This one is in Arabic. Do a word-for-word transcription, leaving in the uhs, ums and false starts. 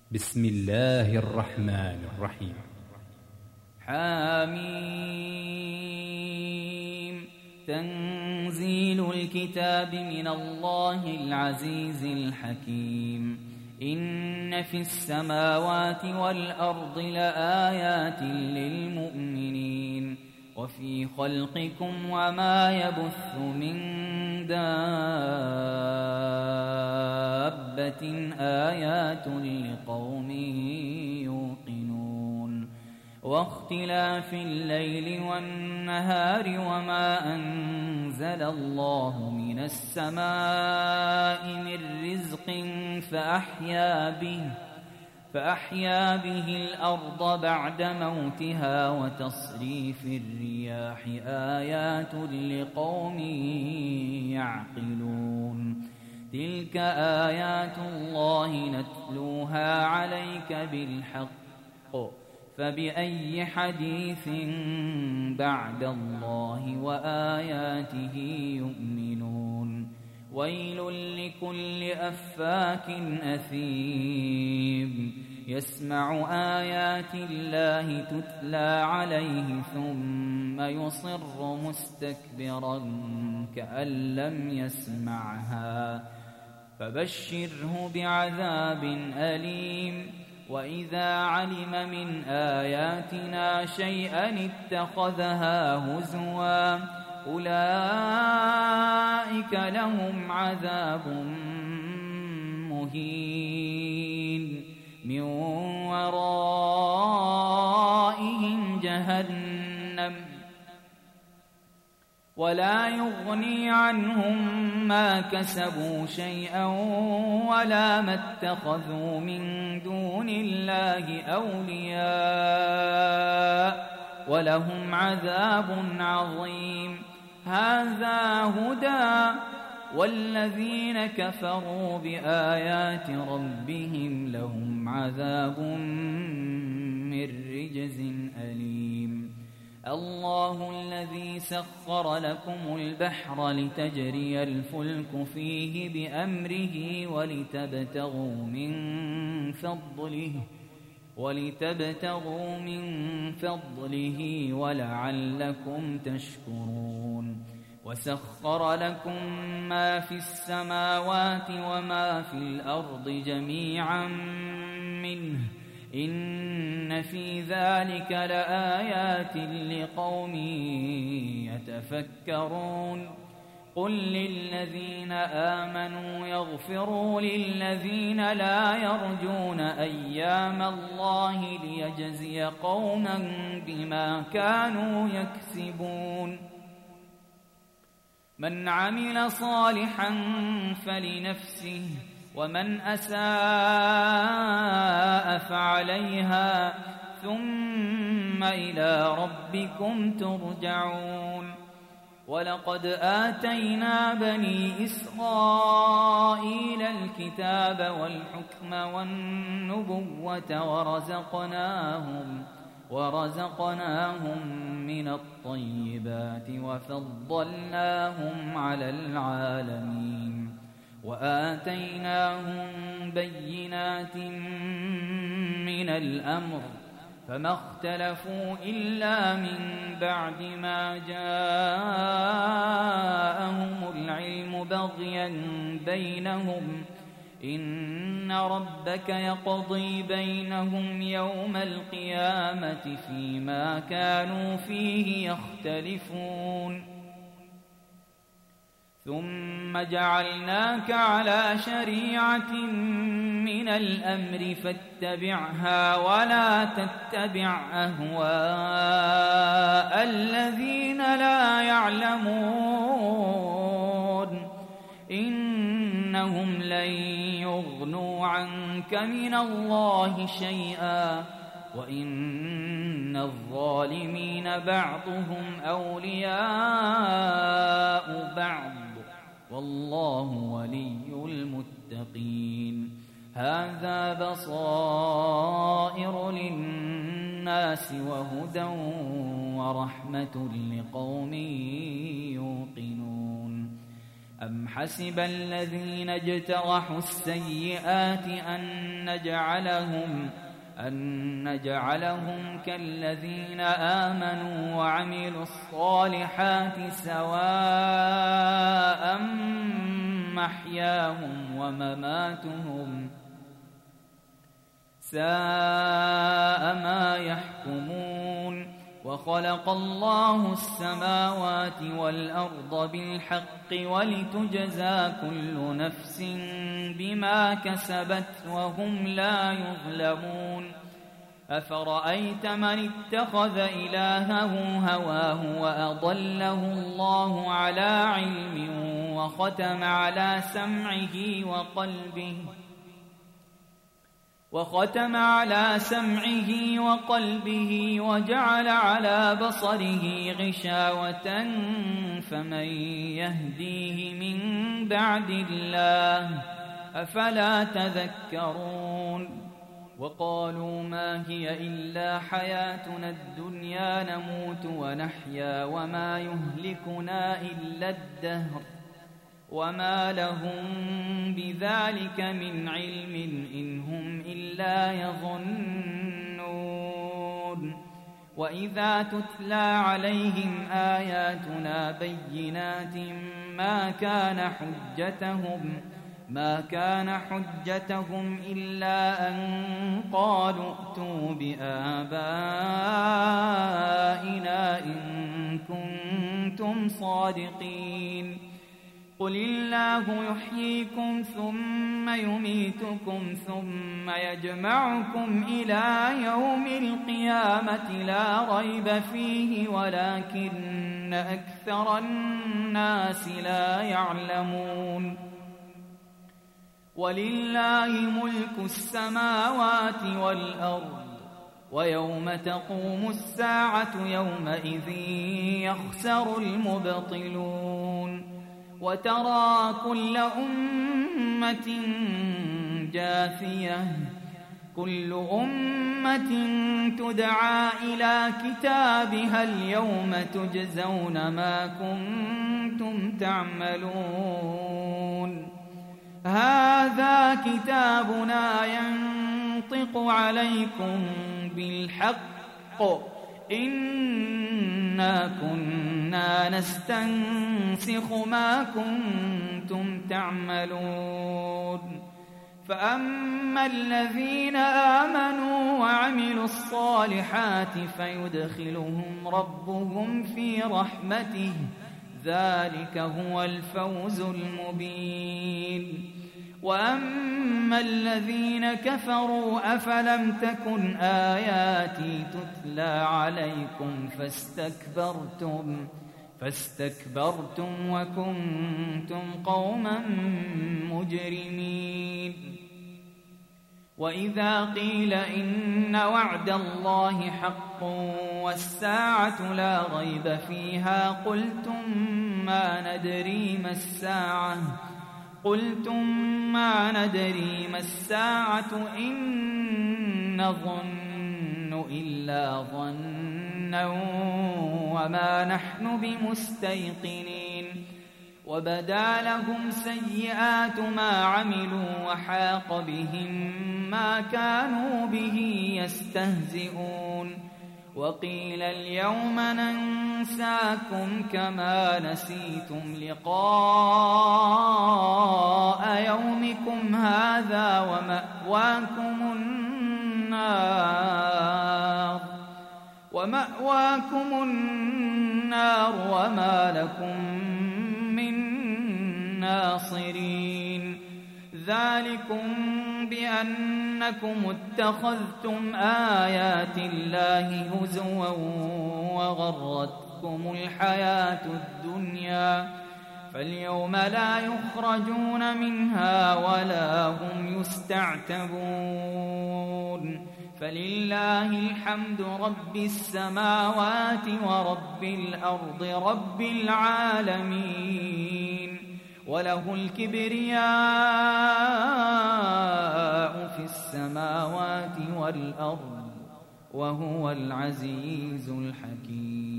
بسم الله الرحمن الرحيم. حميم. تنزيل الكتاب من الله العزيز الحكيم. إن في السماوات والأرض لآيات للمؤمنين وفي خلقكم وما يبث من دابة آيات لقوم يوقنون واختلاف الليل والنهار وما أنزل الله من السماء من رزق فأحيا به فأحيا به الأرض بعد موتها وتصريف الرياح آيات لقوم يعقلون. تلك آيات الله نتلوها عليك بالحق فبأي حديث بعد الله وآياته يؤمنون. ويل لكل أفاك أثيم يسمع آيات الله تتلى عليه ثم يصر مستكبرا كأن لم يسمعها فبشره بعذاب أليم. وإذا علم من آياتنا شيئا اتخذها هزوا أولئك لهم عذاب مهين من ورائهم جهنم ولا يغني عنهم ما كسبوا شيئا ولا ما اتخذوا من دون الله أولياء ولهم عذاب عظيم. هذا هدى والذين كفروا بآيات ربهم لهم عذاب من رجز أليم. الله الذي سخر لكم البحر لتجري الفلك فيه بأمره ولتبتغوا من فضله ولتبتغوا من فضله ولعلكم تشكرون. وسخر لكم ما في السماوات وما في الأرض جميعا منه إن في ذلك لآيات لقوم يتفكرون. قل للذين آمنوا يغفروا للذين لا يرجون أيام الله ليجزي قوما بما كانوا يكسبون. من عمل صالحا فلنفسه ومن أساء فعليها ثم إلى ربكم ترجعون. ولقد آتينا بني إسرائيل الكتاب والحكم والنبوة ورزقناهم ورزقناهم من الطيبات وفضلناهم على العالمين وآتيناهم بينات من الأمر فما اختلفوا إلا من بعد ما جاءهم العلم بغيا بينهم إن ربك يقضي بينهم يوم القيامة فيما كانوا فيه يختلفون. ثم جعلناك على شريعة من الأمر فاتبعها ولا تتبع أهواء الذين لا يعلمون إنهم لن يغنوا عنك من الله شيئا وإن الظالمين بعضهم أولياء بعض والله ولي المتقين. هذا بصائر للناس وهدى ورحمة لقوم يوقنون. أم حسب الذين اجترحوا السيئات أن نجعلهم أن نجعلهم كالذين آمنوا وعملوا الصالحات سواء محياهم ومماتهم ساء ما يحكمون. وخلق الله السماوات والأرض بالحق ولتجزى كل نفس بما كسبت وهم لا يظلمون. أفرأيت من اتخذ إلهه هواه وأضله الله على علم وختم على سمعه وقلبه وختم على سمعه وقلبه وجعل على بصره غشاوة فمن يهديه من بعد الله أفلا تذكرون. وقالوا ما هي إلا حياتنا الدنيا نموت ونحيا وما يهلكنا إلا الدهر وما لهم بذلك من علم إن هم إلا يظنون. وإذا تتلى عليهم آياتنا بينات ما كان حجتهم ما كان حجتهم إلا أن قالوا ائتوا بآبائنا إن كنتم صادقين. قل الله يحييكم ثم يميتكم ثم يجمعكم إلى يوم القيامة لا ريب فيه ولكن أكثر الناس لا يعلمون. ولله ملك السماوات والأرض ويوم تقوم الساعة يومئذ يخسر المبطلون. وترى كل أمة جاثية كل أمة تدعى إلى كتابها اليوم تجزون ما كنتم تعملون. هذا كتابنا ينطق عليكم بالحق إنا كنا نستنسخ ما كنتم تعملون. فأما الذين آمنوا وعملوا الصالحات فيدخلهم ربهم في رحمته ذلك هو الفوز المبين. وأما الذين كفروا أفلم تكن آياتي تتلى عليكم فاستكبرتم فاستكبرتم وكنتم قوما مجرمين. وإذا قيل إن وعد الله حق والساعة لا ريب فيها قلتم ما ندري ما الساعة قلتم ما ندري ما الساعة إن نظن إلا ظنا وما نحن بمستيقنين. وبدا لهم سيئات ما عملوا وحاق بهم ما كانوا به يستهزئون. وقيل اليوم ننساكم كما نسيتم لقاء يومكم هذا ومأواكم النار ومأواكم النار وما لكم من ناصرين. ذلكم بأنكم اتخذتم آيات الله هزوا وغرتكم الحياة الدنيا فاليوم لا يخرجون منها ولا هم يستعتبون. فلله الحمد رب السماوات ورب الأرض رب العالمين وله الكبرياء في السماوات والأرض وهو العزيز الحكيم.